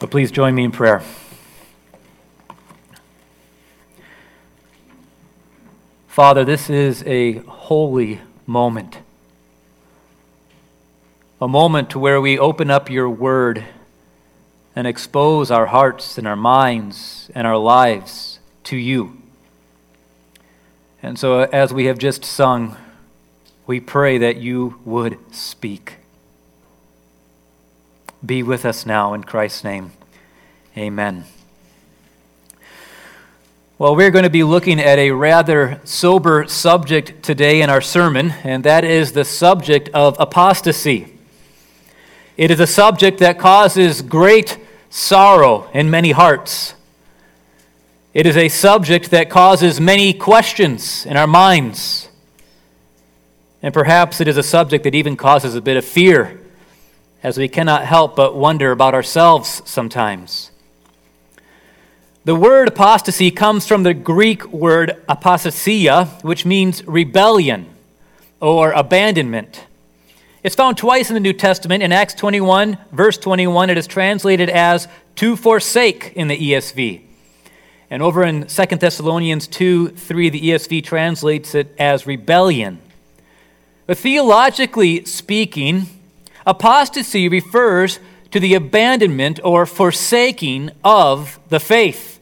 But please join me in prayer. Father, this is a holy moment. A moment to where we open up your word and expose our hearts and our minds and our lives to you. And so as we have just sung, we pray that you would speak. Be with us now in Christ's name. Amen. Well, we're going to be looking at a rather sober subject today in our sermon, and that is the subject of apostasy. It is a subject that causes great sorrow in many hearts. It is a subject that causes many questions in our minds. And perhaps it is a subject that even causes a bit of fear, as we cannot help but wonder about ourselves sometimes. The word apostasy comes from the Greek word apostasia, which means rebellion or abandonment. It's found twice in the New Testament. In Acts 21, verse 21, it is translated as to forsake in the ESV. And over in 2 Thessalonians 2:3, the ESV translates it as rebellion. But theologically speaking, apostasy refers to the abandonment or forsaking of the faith.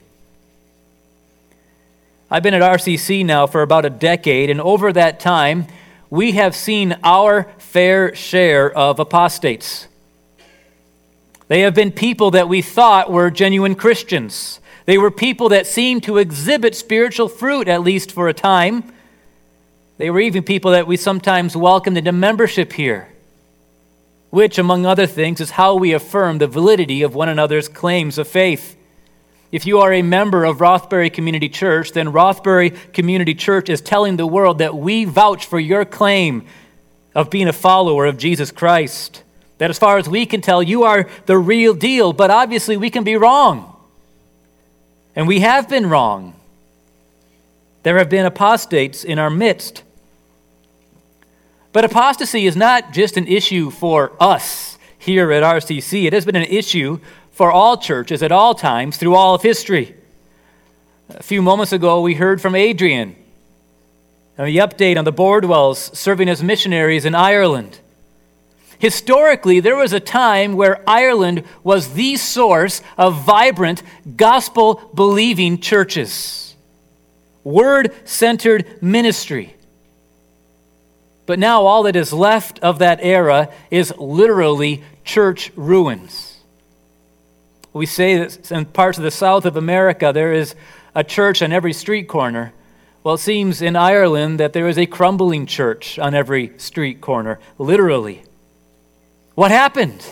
I've been at RCC now for about a decade, and over that time, we have seen our fair share of apostates. They have been people that we thought were genuine Christians. They were people that seemed to exhibit spiritual fruit, at least for a time. They were even people that we sometimes welcomed into membership here, which, among other things, is how we affirm the validity of one another's claims of faith. If you are a member of Rothbury Community Church, then Rothbury Community Church is telling the world that we vouch for your claim of being a follower of Jesus Christ. That as far as we can tell, you are the real deal, but obviously we can be wrong. And we have been wrong. There have been apostates in our midst. But apostasy is not just an issue for us here at RCC. It has been an issue for all churches at all times through all of history. A few moments ago, we heard from Adrian and the update on the Bordwells serving as missionaries in Ireland. Historically, there was a time where Ireland was the source of vibrant, gospel-believing churches, word-centered ministry. But now all that is left of that era is literally church ruins. We say that in parts of the south of America there is a church on every street corner. Well, it seems in Ireland that there is a crumbling church on every street corner, literally. What happened?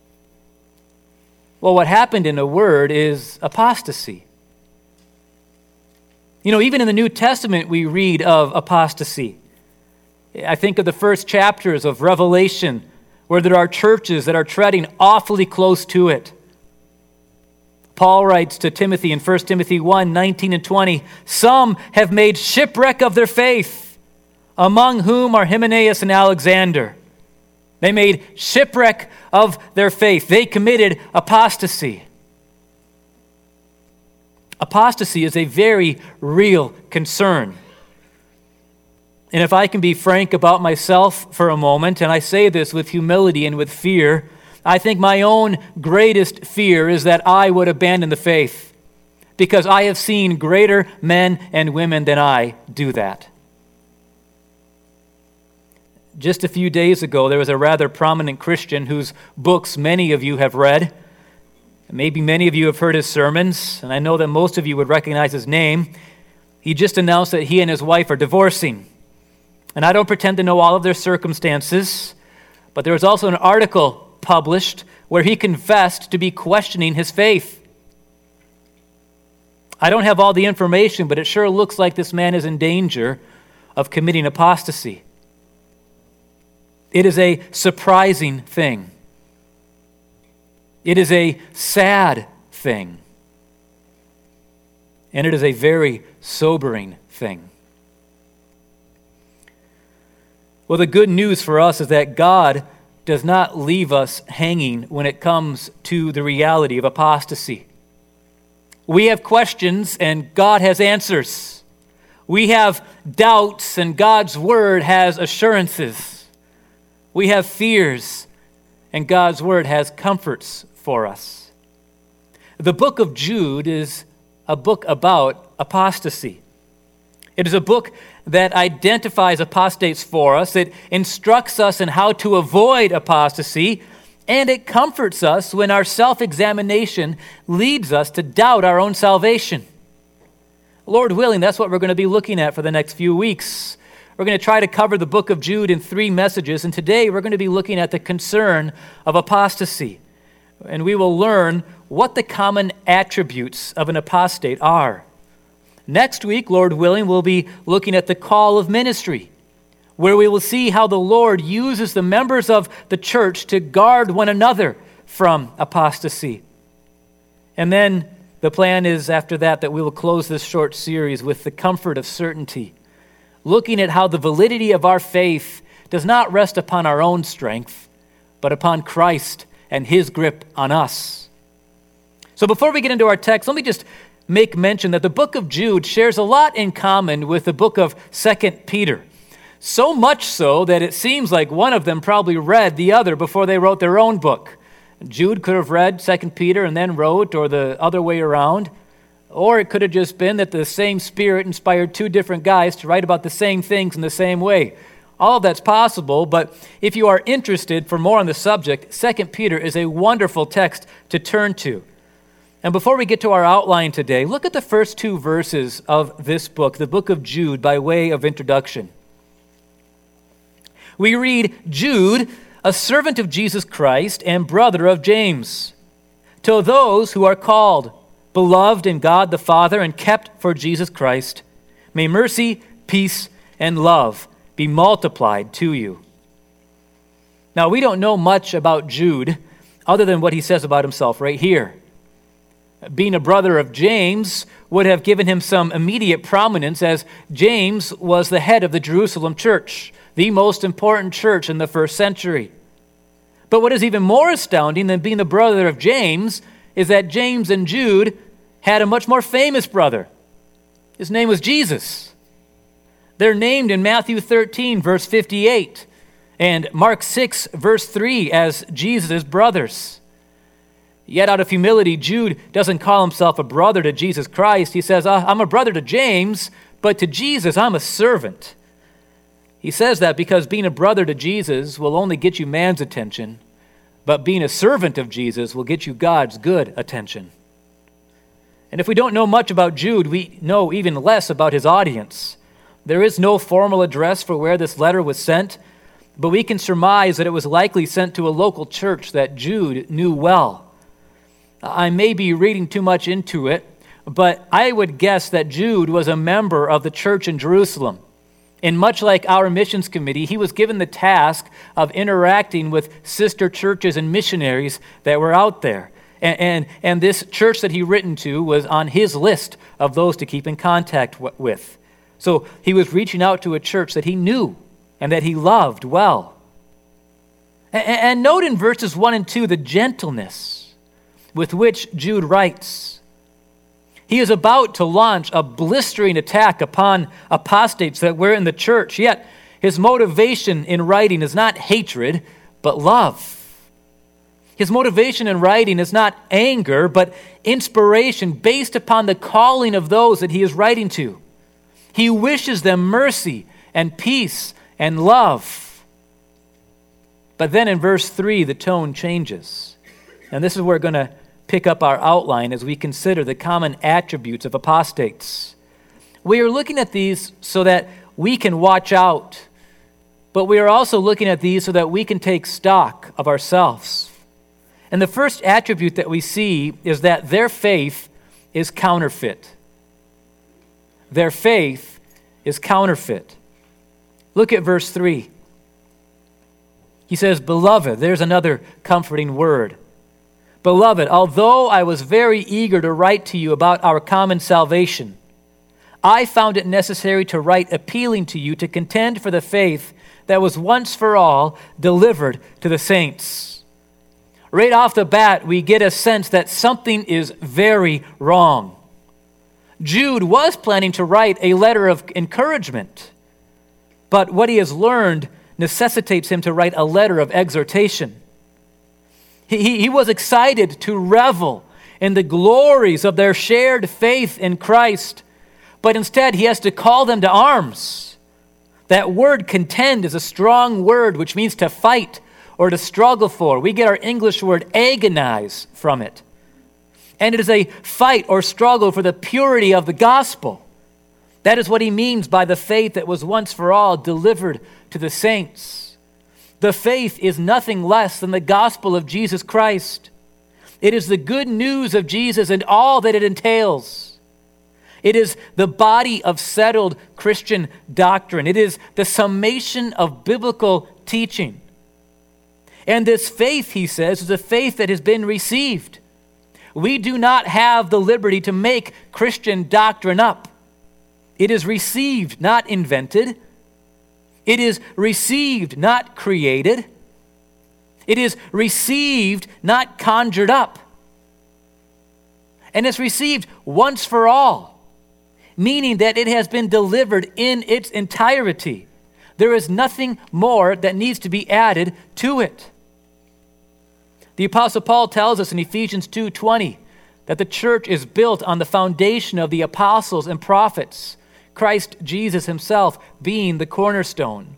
Well, what happened in a word is apostasy. You know, even in the New Testament we read of apostasy. I think of the first chapters of Revelation, where there are churches that are treading awfully close to it. Paul writes to Timothy in 1 Timothy 1:19 and 20, "Some have made shipwreck of their faith, among whom are Hymenaeus and Alexander." They made shipwreck of their faith. They committed apostasy. Apostasy is a very real concern. And if I can be frank about myself for a moment, and I say this with humility and with fear, I think my own greatest fear is that I would abandon the faith, because I have seen greater men and women than I do that. Just a few days ago, there was a rather prominent Christian whose books many of you have read. Maybe many of you have heard his sermons, and I know that most of you would recognize his name. He just announced that he and his wife are divorcing. And I don't pretend to know all of their circumstances, but there was also an article published where he confessed to be questioning his faith. I don't have all the information, but it sure looks like this man is in danger of committing apostasy. It is a surprising thing. It is a sad thing. And it is a very sobering thing. Well, the good news for us is that God does not leave us hanging when it comes to the reality of apostasy. We have questions and God has answers. We have doubts and God's word has assurances. We have fears and God's word has comforts for us. The book of Jude is a book about apostasy. It is a book that identifies apostates for us. It instructs us in how to avoid apostasy, and it comforts us when our self-examination leads us to doubt our own salvation. Lord willing, that's what we're going to be looking at for the next few weeks. We're going to try to cover the book of Jude in 3 messages, and today we're going to be looking at the concern of apostasy. And we will learn what the common attributes of an apostate are. Next week, Lord willing, we'll be looking at the call of ministry, where we will see how the Lord uses the members of the church to guard one another from apostasy. And then the plan is after that we will close this short series with the comfort of certainty, looking at how the validity of our faith does not rest upon our own strength, but upon Christ and his grip on us. So before we get into our text, let me just make mention that the book of Jude shares a lot in common with the book of 2 Peter. So much so that it seems like one of them probably read the other before they wrote their own book. Jude could have read 2 Peter and then wrote, or the other way around. Or it could have just been that the same Spirit inspired 2 different guys to write about the same things in the same way. All of that's possible, but if you are interested for more on the subject, 2 Peter is a wonderful text to turn to. And before we get to our outline today, look at the first 2 verses of this book, the book of Jude, by way of introduction. We read, Jude, a servant of Jesus Christ and brother of James, to those who are called, beloved in God the Father, and kept for Jesus Christ, may mercy, peace, and love be multiplied to you. Now, we don't know much about Jude other than what he says about himself right here. Being a brother of James would have given him some immediate prominence, as James was the head of the Jerusalem church, the most important church in the first century. But what is even more astounding than being the brother of James is that James and Jude had a much more famous brother. His name was Jesus. They're named in Matthew 13, verse 58, and Mark 6, verse 3 as Jesus' brothers. Yet out of humility, Jude doesn't call himself a brother to Jesus Christ. He says, I'm a brother to James, but to Jesus, I'm a servant. He says that because being a brother to Jesus will only get you man's attention, but being a servant of Jesus will get you God's good attention. And if we don't know much about Jude, we know even less about his audience. There is no formal address for where this letter was sent, but we can surmise that it was likely sent to a local church that Jude knew well. I may be reading too much into it, but I would guess that Jude was a member of the church in Jerusalem. And much like our missions committee, he was given the task of interacting with sister churches and missionaries that were out there. And this church that he written to was on his list of those to keep in contact with. So he was reaching out to a church that he knew and that he loved well. And note in verses 1 and 2 the gentleness with which Jude writes. He is about to launch a blistering attack upon apostates that were in the church, yet his motivation in writing is not hatred, but love. His motivation in writing is not anger, but inspiration based upon the calling of those that he is writing to. He wishes them mercy and peace and love. But then in verse 3, the tone changes. And this is where we're going to pick up our outline as we consider the common attributes of apostates. We are looking at these so that we can watch out, but we are also looking at these so that we can take stock of ourselves. And the first attribute that we see is that their faith is counterfeit. Their faith is counterfeit. Look at verse 3. He says, beloved, there's another comforting word. Beloved, although I was very eager to write to you about our common salvation, I found it necessary to write appealing to you to contend for the faith that was once for all delivered to the saints. Right off the bat, we get a sense that something is very wrong. Jude was planning to write a letter of encouragement, but what he has learned necessitates him to write a letter of exhortation. He was excited to revel in the glories of their shared faith in Christ, but instead he has to call them to arms. That word contend is a strong word which means to fight or to struggle for. We get our English word agonize from it. And it is a fight or struggle for the purity of the gospel. That is what he means by the faith that was once for all delivered to the saints. The faith is nothing less than the gospel of Jesus Christ. It is the good news of Jesus and all that it entails. It is the body of settled Christian doctrine. It is the summation of biblical teaching. And this faith, he says, is a faith that has been received. We do not have the liberty to make Christian doctrine up. It is received, not invented. It is received, not created. It is received, not conjured up. And it's received once for all, meaning that it has been delivered in its entirety. There is nothing more that needs to be added to it. The Apostle Paul tells us in Ephesians 2:20 that the church is built on the foundation of the apostles and prophets, Christ Jesus himself being the cornerstone.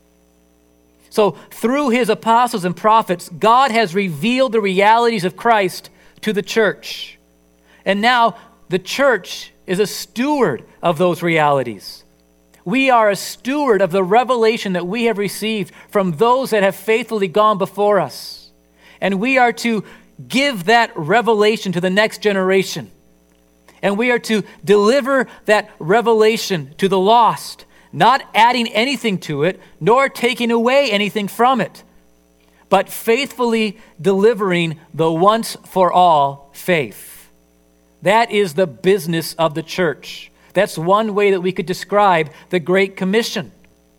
So through his apostles and prophets, God has revealed the realities of Christ to the church. And now the church is a steward of those realities. We are a steward of the revelation that we have received from those that have faithfully gone before us. And we are to give that revelation to the next generation. And we are to deliver that revelation to the lost, not adding anything to it, nor taking away anything from it, but faithfully delivering the once for all faith. That is the business of the church. That's one way that we could describe the Great Commission.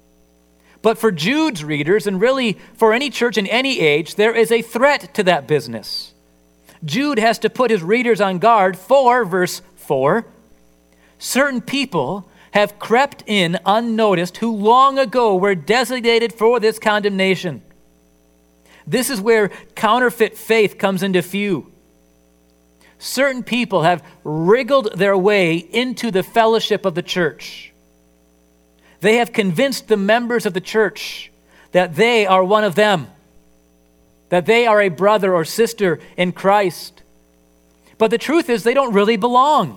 But for Jude's readers, and really for any church in any age, there is a threat to that business. Jude has to put his readers on guard for, verse 4, certain people have crept in unnoticed who long ago were designated for this condemnation. This is where counterfeit faith comes into view. Certain people have wriggled their way into the fellowship of the church. They have convinced the members of the church that they are one of them, that they are a brother or sister in Christ. But the truth is they don't really belong.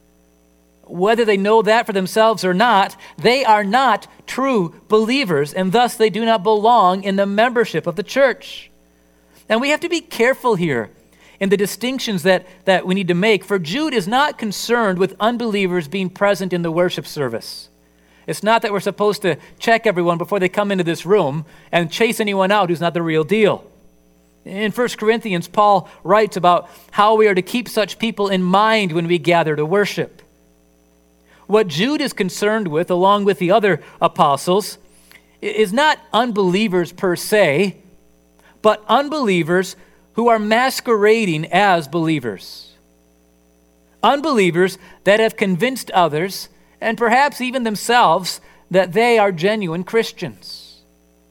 Whether they know that for themselves or not, they are not true believers, and thus they do not belong in the membership of the church. And we have to be careful here in the distinctions that we need to make, for Jude is not concerned with unbelievers being present in the worship service. It's not that we're supposed to check everyone before they come into this room and chase anyone out who's not the real deal. In 1 Corinthians, Paul writes about how we are to keep such people in mind when we gather to worship. What Jude is concerned with, along with the other apostles, is not unbelievers per se, but unbelievers who are masquerading as believers. Unbelievers that have convinced others, and perhaps even themselves, that they are genuine Christians.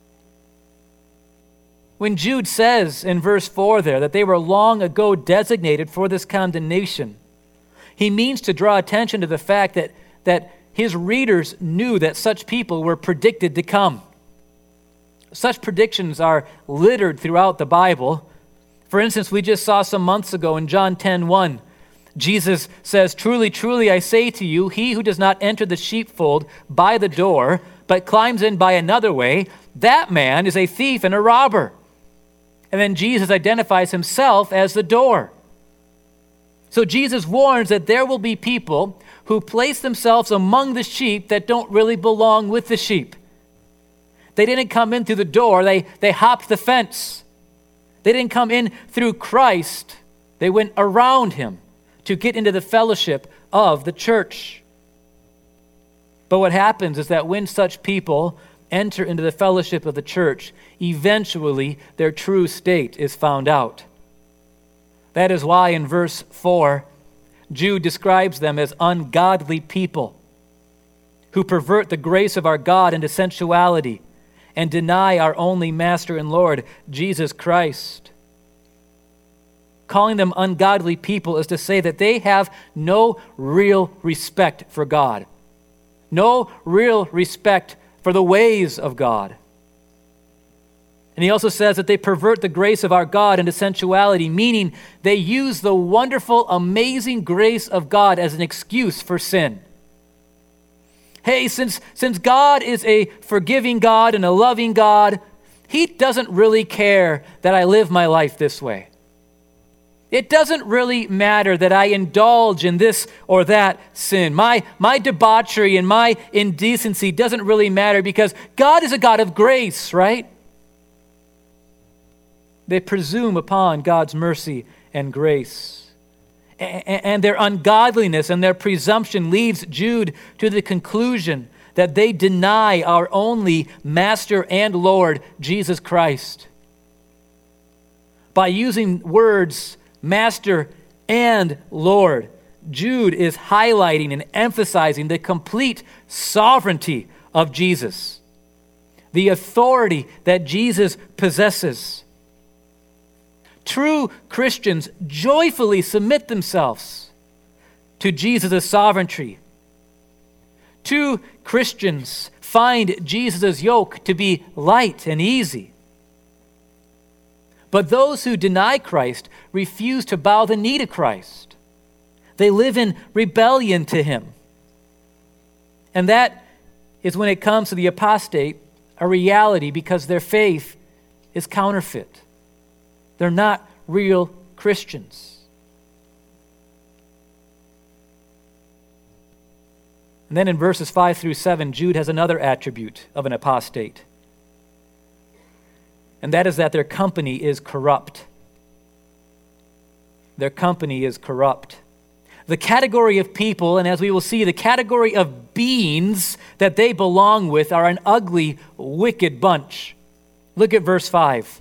When Jude says in verse 4 there that they were long ago designated for this condemnation, he means to draw attention to the fact that his readers knew that such people were predicted to come. Such predictions are littered throughout the Bible. For instance, we just saw some months ago in John 10:1, Jesus says, "Truly, truly, I say to you, he who does not enter the sheepfold by the door, but climbs in by another way, that man is a thief and a robber." And then Jesus identifies himself as the door. So Jesus warns that there will be people who place themselves among the sheep that don't really belong with the sheep. They didn't come in through the door, they hopped the fence. They didn't come in through Christ, they went around him to get into the fellowship of the church. But what happens is that when such people enter into the fellowship of the church, eventually their true state is found out. That is why in verse 4, Jude describes them as ungodly people who pervert the grace of our God into sensuality and deny our only Master and Lord, Jesus Christ. Calling them ungodly people is to say that they have no real respect for God, no real respect for the ways of God. And he also says that they pervert the grace of our God into sensuality, meaning they use the wonderful, amazing grace of God as an excuse for sin. Hey, since God is a forgiving God and a loving God, he doesn't really care that I live my life this way. It doesn't really matter that I indulge in this or that sin. My debauchery and my indecency doesn't really matter because God is a God of grace, right? They presume upon God's mercy and grace. And their ungodliness and their presumption leads Jude to the conclusion that they deny our only Master and Lord, Jesus Christ. By using words Master and Lord, Jude is highlighting and emphasizing the complete sovereignty of Jesus, the authority that Jesus possesses. True Christians joyfully submit themselves to Jesus' sovereignty. True Christians find Jesus' yoke to be light and easy. But those who deny Christ refuse to bow the knee to Christ. They live in rebellion to him. And that is, when it comes to the apostate, a reality because their faith is counterfeit. They're not real Christians. And then in verses 5 through 7, Jude has another attribute of an apostate. And that is that their company is corrupt. Their company is corrupt. The category of people, and as we will see, the category of beings that they belong with are an ugly, wicked bunch. Look at verse 5.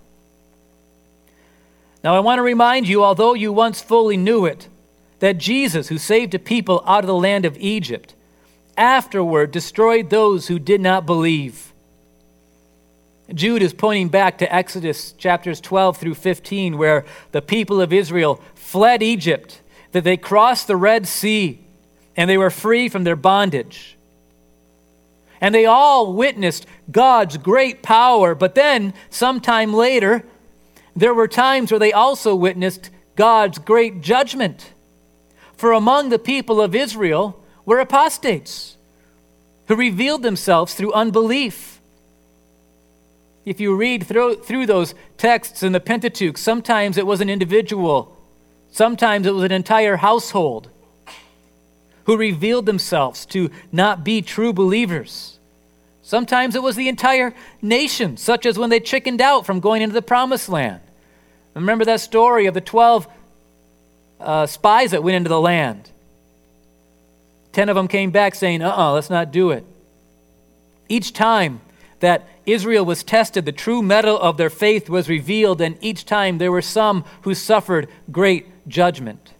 Now I want to remind you, although you once fully knew it, that Jesus, who saved a people out of the land of Egypt, afterward destroyed those who did not believe. Jude is pointing back to Exodus chapters 12 through 15, where the people of Israel fled Egypt, that they crossed the Red Sea, and they were free from their bondage. And they all witnessed God's great power, but then, sometime later, there were times where they also witnessed God's great judgment. For among the people of Israel were apostates who revealed themselves through unbelief. If you read through those texts in the Pentateuch, sometimes it was an individual, sometimes it was an entire household who revealed themselves to not be true believers. Sometimes it was the entire nation, such as when they chickened out from going into the promised land. Remember that story of the 12 spies that went into the land. 10 of them came back saying, let's not do it. Each time that Israel was tested, the true metal of their faith was revealed, and each time there were some who suffered great judgment.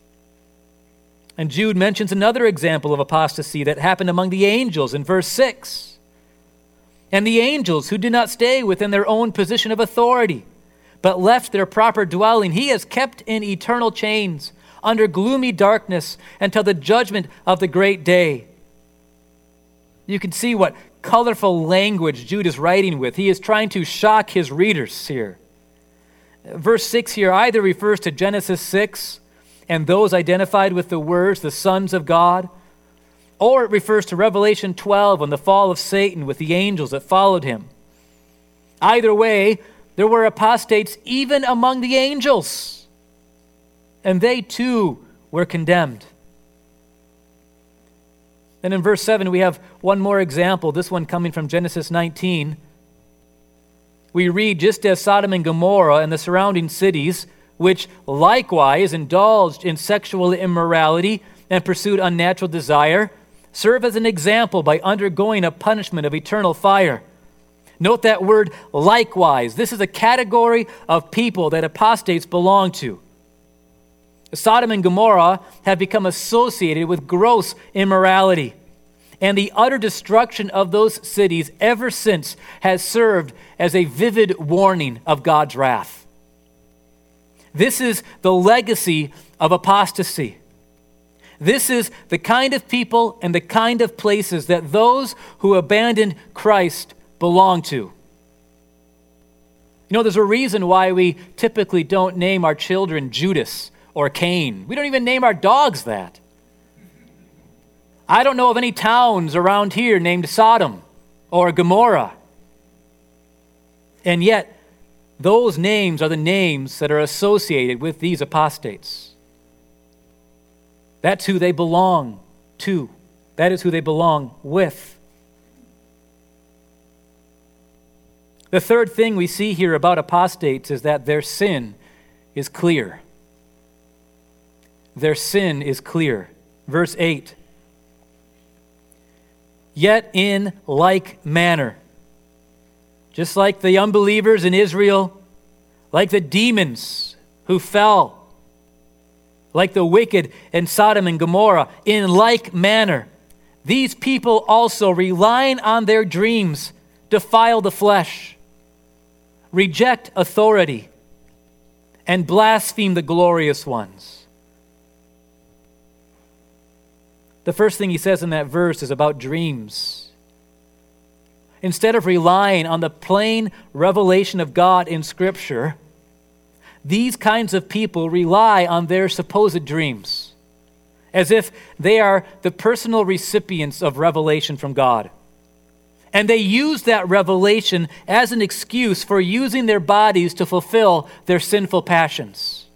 And Jude mentions another example of apostasy that happened among the angels in verse 6. And the angels who did not stay within their own position of authority, but left their proper dwelling, he has kept in eternal chains under gloomy darkness until the judgment of the great day. You can see what colorful language Jude is writing with. He is trying to shock his readers here. Verse 6 here either refers to Genesis 6 and those identified with the words, the sons of God, or it refers to Revelation 12 and the fall of Satan with the angels that followed him. Either way, there were apostates even among the angels, and they too were condemned. Then in verse 7, we have one more example, this one coming from Genesis 19. We read, just as Sodom and Gomorrah and the surrounding cities, which likewise indulged in sexual immorality and pursued unnatural desire, serve as an example by undergoing a punishment of eternal fire. Note that word likewise. This is a category of people that apostates belong to. Sodom and Gomorrah have become associated with gross immorality, and the utter destruction of those cities ever since has served as a vivid warning of God's wrath. This is the legacy of apostasy. This is the kind of people and the kind of places that those who abandon Christ belong to. You know, there's a reason why we typically don't name our children Judas or Cain. We don't even name our dogs that. I don't know of any towns around here named Sodom or Gomorrah. And yet, those names are the names that are associated with these apostates. That's who they belong to. That is who they belong with. The third thing we see here about apostates is that their sin is clear. Their sin is clear. Verse 8. Yet in like manner, just like the unbelievers in Israel, like the demons who fell, like the wicked in Sodom and Gomorrah, in like manner, these people also, relying on their dreams, defile the flesh, reject authority, and blaspheme the glorious ones. The first thing he says in that verse is about dreams. Instead of relying on the plain revelation of God in Scripture, these kinds of people rely on their supposed dreams, as if they are the personal recipients of revelation from God. And they use that revelation as an excuse for using their bodies to fulfill their sinful passions.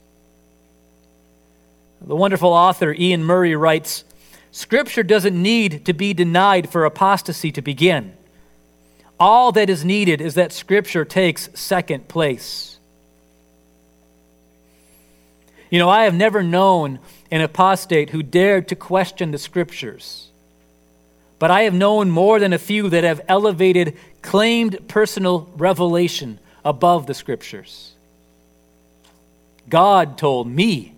The wonderful author Ian Murray writes, Scripture doesn't need to be denied for apostasy to begin. All that is needed is that Scripture takes second place. You know, I have never known an apostate who dared to question the Scriptures. But I have known more than a few that have elevated claimed personal revelation above the Scriptures. God told me.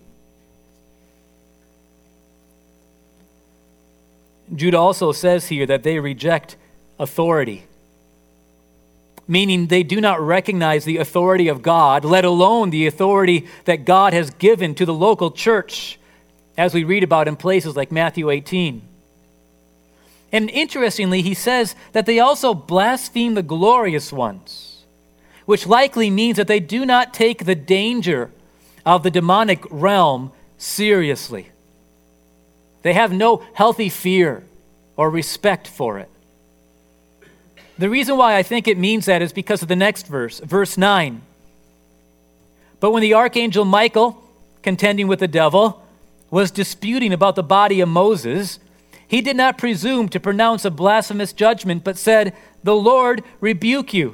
Jude also says here that they reject authority, meaning they do not recognize the authority of God, let alone the authority that God has given to the local church, as we read about in places like Matthew 18. And interestingly, he says that they also blaspheme the glorious ones, which likely means that they do not take the danger of the demonic realm seriously. They have no healthy fear or respect for it. The reason why I think it means that is because of the next verse, verse 9. But when the archangel Michael, contending with the devil, was disputing about the body of Moses, he did not presume to pronounce a blasphemous judgment, but said, "The Lord rebuke you."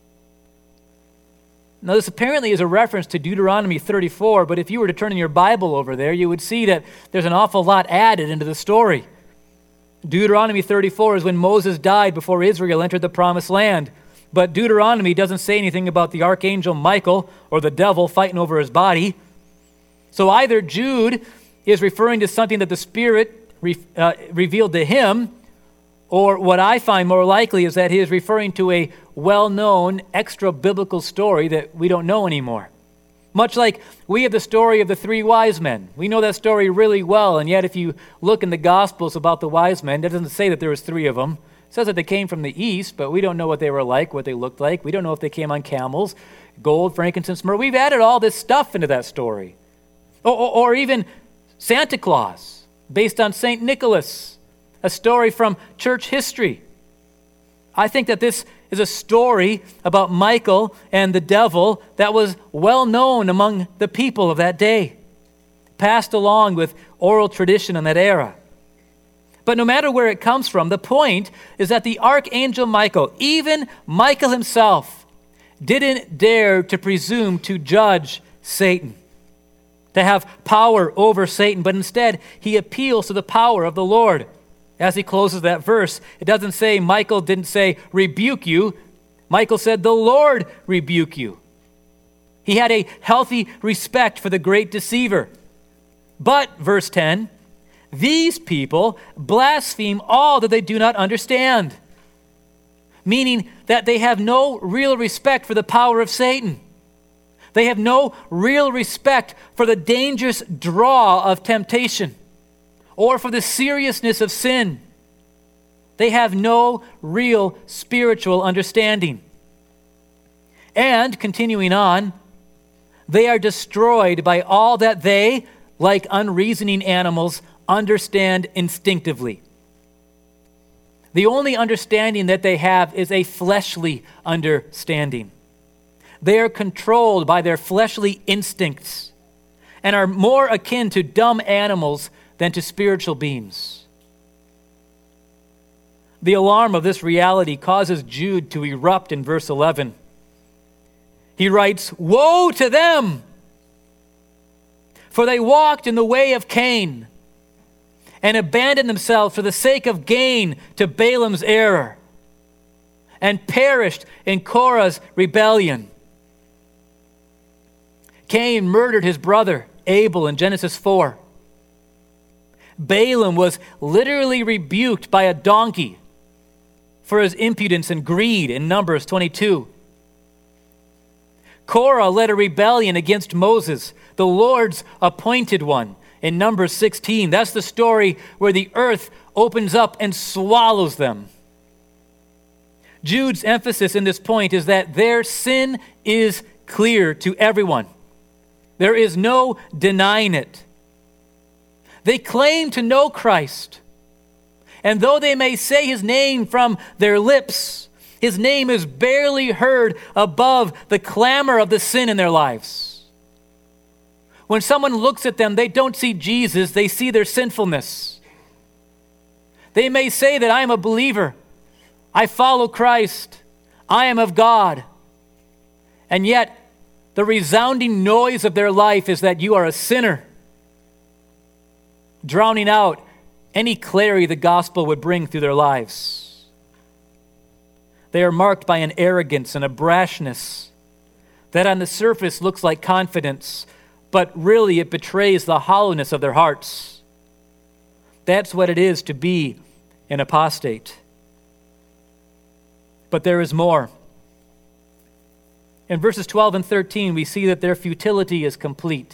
Now, this apparently is a reference to Deuteronomy 34, but if you were to turn in your Bible over there, you would see that there's an awful lot added into the story. Deuteronomy 34 is when Moses died before Israel entered the promised land. But Deuteronomy doesn't say anything about the archangel Michael or the devil fighting over his body. So either Jude is referring to something that the Spirit revealed to him, or what I find more likely is that he is referring to a well-known extra-biblical story that we don't know anymore. Much like we have the story of the three wise men. We know that story really well, and yet if you look in the Gospels about the wise men, it doesn't say that there was three of them. It says that they came from the east, but we don't know what they were like, what they looked like. We don't know if they came on camels, gold, frankincense, myrrh. We've added all this stuff into that story. Or even Santa Claus, based on St. Nicholas, a story from church history. I think that this is a story about Michael and the devil that was well known among the people of that day, passed along with oral tradition in that era. But no matter where it comes from, the point is that the archangel Michael, even Michael himself, didn't dare to presume to judge Satan, to have power over Satan, but instead he appeals to the power of the Lord. As he closes that verse, it doesn't say, Michael didn't say, rebuke you. Michael said, "The Lord rebuke you." He had a healthy respect for the great deceiver. But, verse 10, these people blaspheme all that they do not understand, meaning that they have no real respect for the power of Satan. They have no real respect for the dangerous draw of temptation or for the seriousness of sin. They have no real spiritual understanding. And, continuing on, they are destroyed by all that they, like unreasoning animals, understand instinctively. The only understanding that they have is a fleshly understanding. They are controlled by their fleshly instincts and are more akin to dumb animals than to spiritual beings. The alarm of this reality causes Jude to erupt in verse 11. He writes, "Woe to them! For they walked in the way of Cain and abandoned themselves for the sake of gain to Balaam's error and perished in Korah's rebellion." Cain murdered his brother Abel in Genesis 4. Balaam was literally rebuked by a donkey for his impudence and greed in Numbers 22. Korah led a rebellion against Moses, the Lord's appointed one, in Numbers 16. That's the story where the earth opens up and swallows them. Jude's emphasis in this point is that their sin is clear to everyone. There is no denying it. They claim to know Christ, and though they may say his name from their lips, his name is barely heard above the clamor of the sin in their lives. When someone looks at them, they don't see Jesus, they see their sinfulness. They may say that I am a believer, I follow Christ, I am of God, and yet the resounding noise of their life is that you are a sinner, drowning out any clarity the gospel would bring through their lives. They are marked by an arrogance and a brashness that on the surface looks like confidence, but really it betrays the hollowness of their hearts. That's what it is to be an apostate. But there is more. In verses 12 and 13, we see that their futility is complete.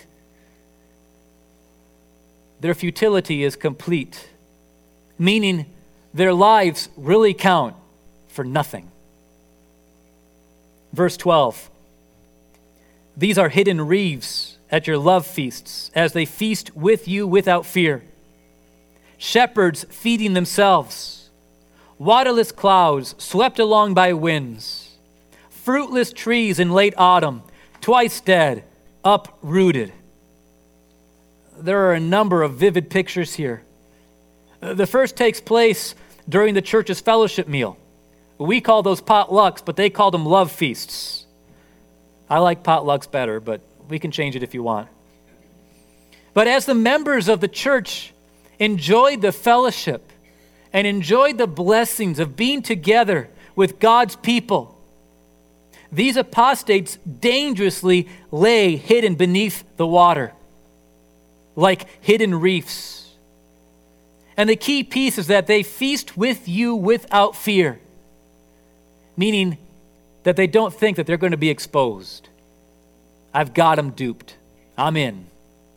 Their futility is complete, meaning their lives really count for nothing. Verse 12, these are hidden reeves at your love feasts, as they feast with you without fear. Shepherds feeding themselves, waterless clouds swept along by winds, fruitless trees in late autumn, twice dead, uprooted. There are a number of vivid pictures here. The first takes place during the church's fellowship meal. We call those potlucks, but they called them love feasts. I like potlucks better, but we can change it if you want. But as the members of the church enjoyed the fellowship and enjoyed the blessings of being together with God's people, these apostates dangerously lay hidden beneath the water, like hidden reefs. And the key piece is that they feast with you without fear, meaning that they don't think that they're going to be exposed. I've got them duped. I'm in.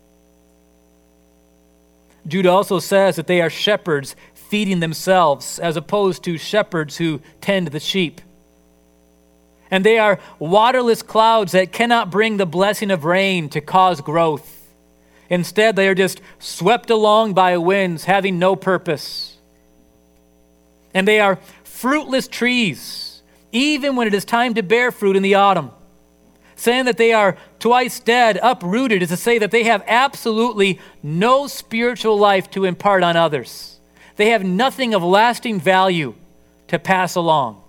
Jude also says that they are shepherds feeding themselves as opposed to shepherds who tend the sheep. And they are waterless clouds that cannot bring the blessing of rain to cause growth. Instead, they are just swept along by winds, having no purpose. And they are fruitless trees, even when it is time to bear fruit in the autumn. Saying that they are twice dead, uprooted, is to say that they have absolutely no spiritual life to impart on others. They have nothing of lasting value to pass along.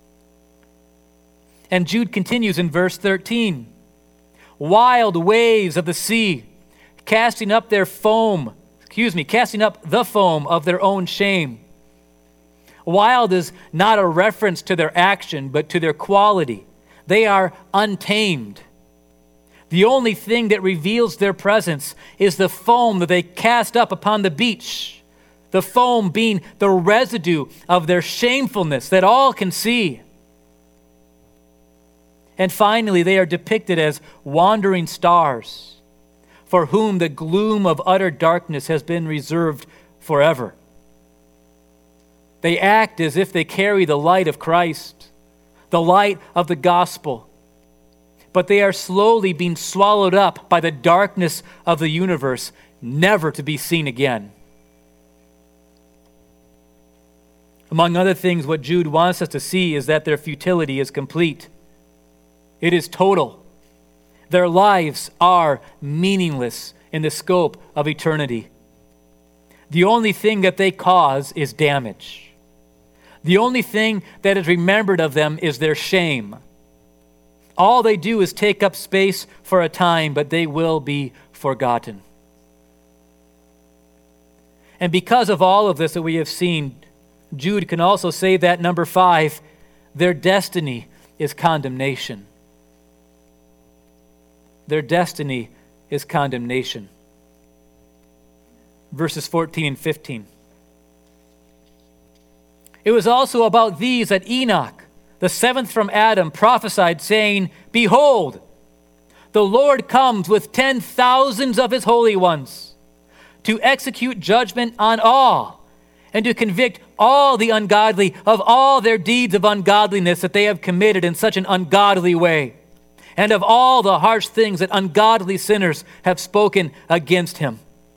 And Jude continues in verse 13. Wild waves of the sea, casting up the foam of their own shame. Wild is not a reference to their action, but to their quality. They are untamed. The only thing that reveals their presence is the foam that they cast up upon the beach, the foam being the residue of their shamefulness that all can see. And finally, they are depicted as wandering stars, for whom the gloom of utter darkness has been reserved forever. They act as if they carry the light of Christ, the light of the gospel, but they are slowly being swallowed up by the darkness of the universe, never to be seen again. Among other things, what Jude wants us to see is that their futility is complete. It is total. Their lives are meaningless in the scope of eternity. The only thing that they cause is damage. The only thing that is remembered of them is their shame. All they do is take up space for a time, but they will be forgotten. And because of all of this that we have seen, Jude can also say that, number 5, their destiny is condemnation. Their destiny is condemnation. Verses 14 and 15. It was also about these that Enoch, the seventh from Adam, prophesied, saying, Behold, the Lord comes with 10,000s of his holy ones to execute judgment on all and to convict all the ungodly of all their deeds of ungodliness that they have committed in such an ungodly way, and of all the harsh things that ungodly sinners have spoken against him.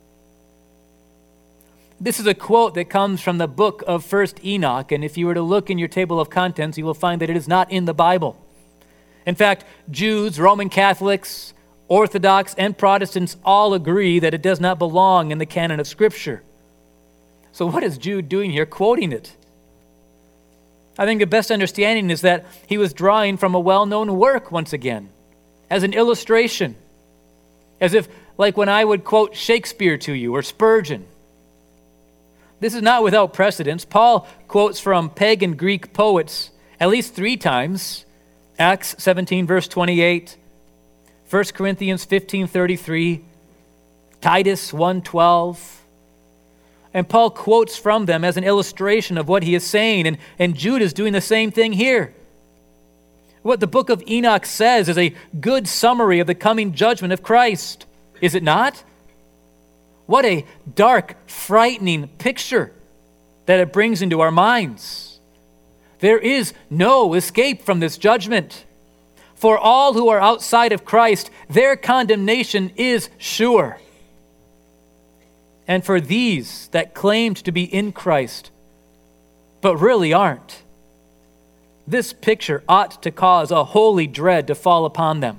This is a quote that comes from the book of 1 Enoch, and if you were to look in your table of contents, you will find that it is not in the Bible. In fact, Jews, Roman Catholics, Orthodox, and Protestants all agree that it does not belong in the canon of Scripture. So what is Jude doing here, quoting it? I think the best understanding is that he was drawing from a well-known work once again, as an illustration, as if like when I would quote Shakespeare to you or Spurgeon. This is not without precedence. Paul quotes from pagan Greek poets at least 3 times. Acts 17, verse 28, 1 Corinthians 15:33, Titus 1:12. And Paul quotes from them as an illustration of what he is saying, and Jude is doing the same thing here. What the book of Enoch says is a good summary of the coming judgment of Christ, is it not? What a dark, frightening picture that it brings into our minds. There is no escape from this judgment. For all who are outside of Christ, their condemnation is sure. And for these that claimed to be in Christ, but really aren't, this picture ought to cause a holy dread to fall upon them.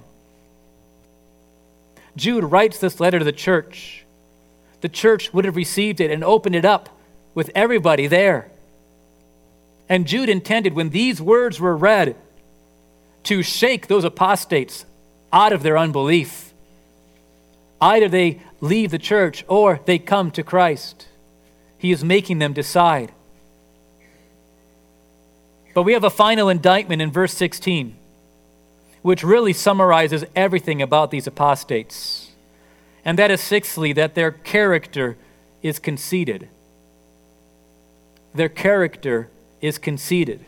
Jude writes this letter to the church. The church would have received it and opened it up with everybody there. And Jude intended, when these words were read, to shake those apostates out of their unbelief. Either they leave the church or they come to Christ. He is making them decide. But we have a final indictment in verse 16, which really summarizes everything about these apostates. And that is, sixthly, that their character is conceited. Their character is conceited.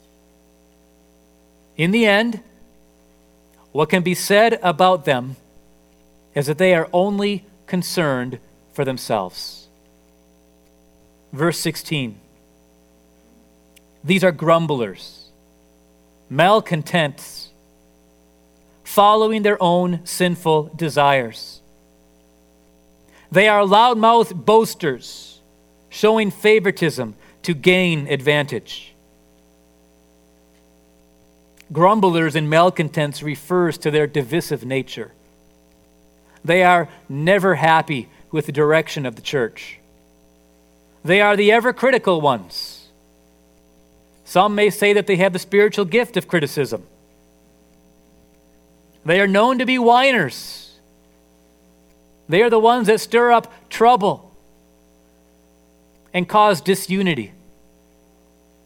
In the end, what can be said about them is that they are only concerned for themselves. Verse 16. These are grumblers, malcontents, following their own sinful desires. They are loudmouthed boasters, showing favoritism to gain advantage. Grumblers and malcontents refers to their divisive nature. They are never happy with the direction of the church. They are the ever-critical ones. Some may say that they have the spiritual gift of criticism. They are known to be whiners. They are the ones that stir up trouble and cause disunity.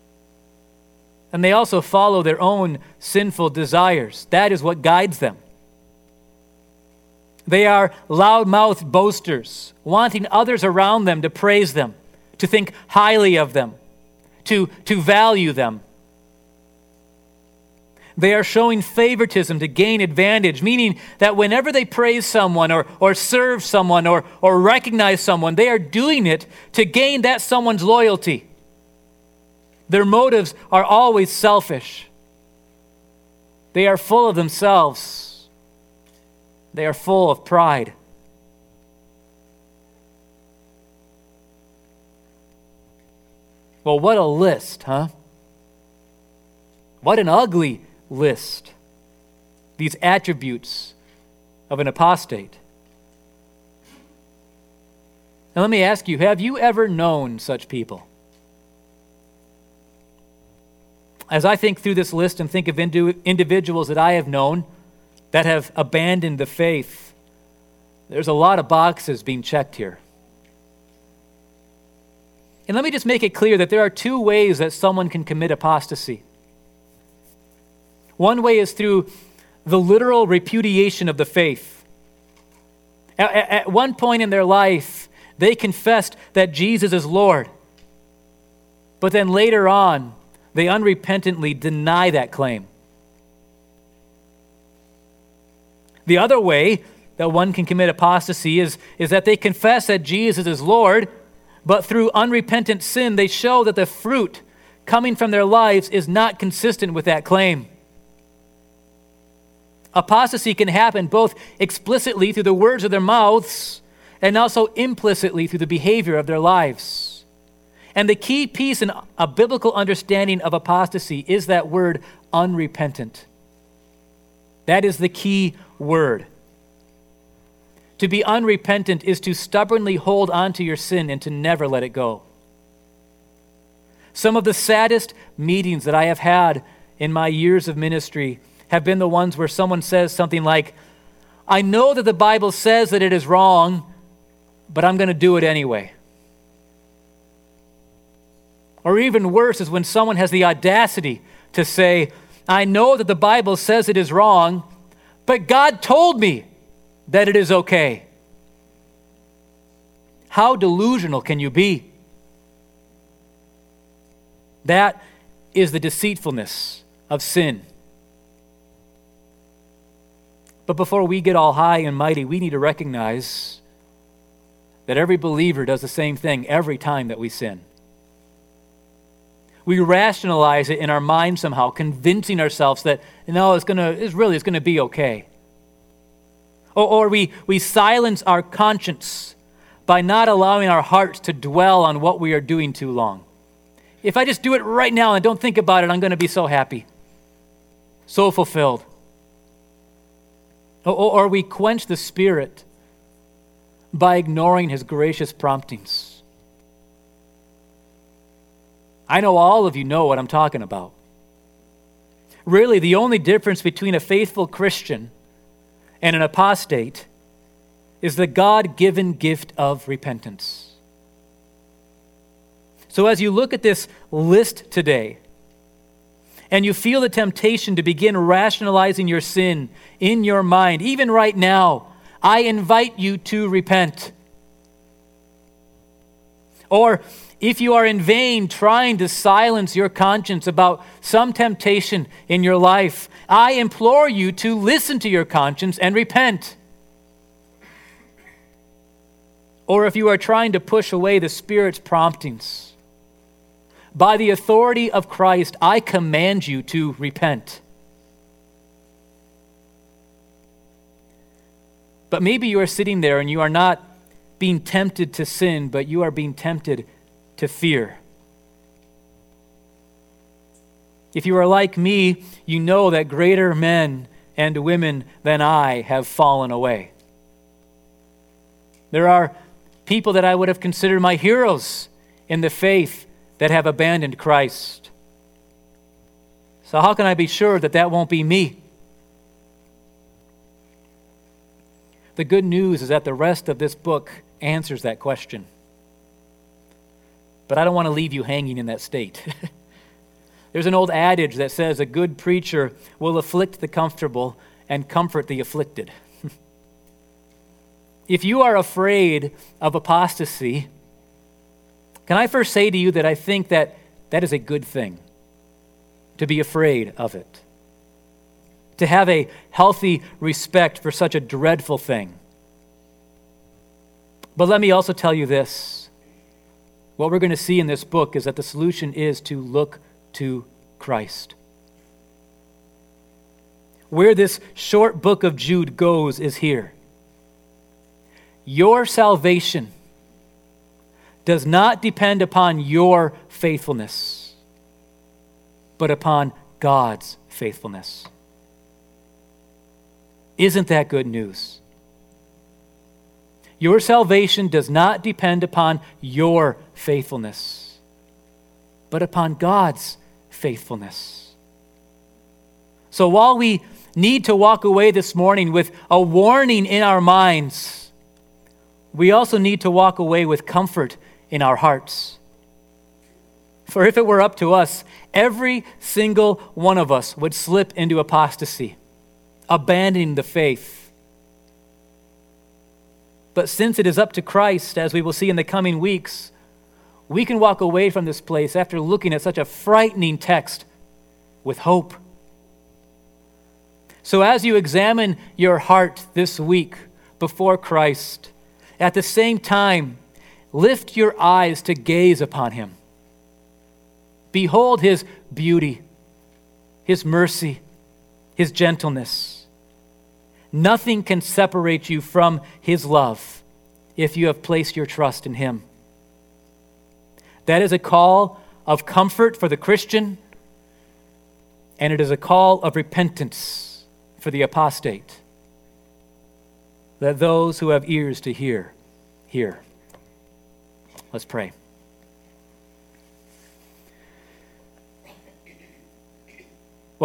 And they also follow their own sinful desires. That is what guides them. They are loud-mouthed boasters, wanting others around them to praise them, to think highly of them, to value them. They are showing favoritism to gain advantage, meaning that whenever they praise someone or serve someone or recognize someone, they are doing it to gain that someone's loyalty. Their motives are always selfish. They are full of themselves. They are full of pride. Well, what a list, huh? What an ugly list. These attributes of an apostate. Now let me ask you, have you ever known such people? As I think through this list and think of individuals that I have known that have abandoned the faith, there's a lot of boxes being checked here. And let me just make it clear that there are two ways that someone can commit apostasy. One way is through the literal repudiation of the faith. At one point in their life, they confessed that Jesus is Lord. But then later on, they unrepentantly deny that claim. The other way that one can commit apostasy is that they confess that Jesus is Lord, but through unrepentant sin, they show that the fruit coming from their lives is not consistent with that claim. Apostasy can happen both explicitly through the words of their mouths and also implicitly through the behavior of their lives. And the key piece in a biblical understanding of apostasy is that word unrepentant. That is the key word. To be unrepentant is to stubbornly hold on to your sin and to never let it go. Some of the saddest meetings that I have had in my years of ministry have been the ones where someone says something like, I know that the Bible says that it is wrong, but I'm going to do it anyway. Or even worse is when someone has the audacity to say, I know that the Bible says it is wrong, but God told me that it is okay. How delusional can you be? That is the deceitfulness of sin. But before we get all high and mighty, we need to recognize that every believer does the same thing every time that we sin. We rationalize it in our mind somehow, convincing ourselves that, no, it's going to be okay. Or we silence our conscience by not allowing our hearts to dwell on what we are doing too long. If I just do it right now and don't think about it, I'm going to be so happy, so fulfilled. Or we quench the Spirit by ignoring His gracious promptings. I know all of you know what I'm talking about. Really, the only difference between a faithful Christian and an apostate is the God-given gift of repentance. So as you look at this list today, and you feel the temptation to begin rationalizing your sin in your mind, even right now, I invite you to repent. Or if you are in vain trying to silence your conscience about some temptation in your life, I implore you to listen to your conscience and repent. Or if you are trying to push away the Spirit's promptings, by the authority of Christ, I command you to repent. But maybe you are sitting there and you are not being tempted to sin, but you are being tempted to fear. If you are like me, you know that greater men and women than I have fallen away. There are people that I would have considered my heroes in the faith that have abandoned Christ. So how can I be sure that that won't be me? The good news is that the rest of this book answers that question. But I don't want to leave you hanging in that state. There's an old adage that says a good preacher will afflict the comfortable and comfort the afflicted. If you are afraid of apostasy, can I first say to you that I think that is a good thing, to be afraid of it, to have a healthy respect for such a dreadful thing. But let me also tell you this. What we're going to see in this book is that the solution is to look to Christ. Where this short book of Jude goes is here. Your salvation does not depend upon your faithfulness, but upon God's faithfulness. Isn't that good news? Your salvation does not depend upon your faithfulness, but upon God's faithfulness. So while we need to walk away this morning with a warning in our minds, we also need to walk away with comfort in our hearts. For if it were up to us, every single one of us would slip into apostasy, abandoning the faith. But since it is up to Christ, as we will see in the coming weeks, we can walk away from this place after looking at such a frightening text with hope. So as you examine your heart this week before Christ, at the same time, lift your eyes to gaze upon him. Behold his beauty, his mercy, his gentleness. Nothing can separate you from his love if you have placed your trust in him. That is a call of comfort for the Christian, and it is a call of repentance for the apostate. Let those who have ears to hear, hear. Let's pray.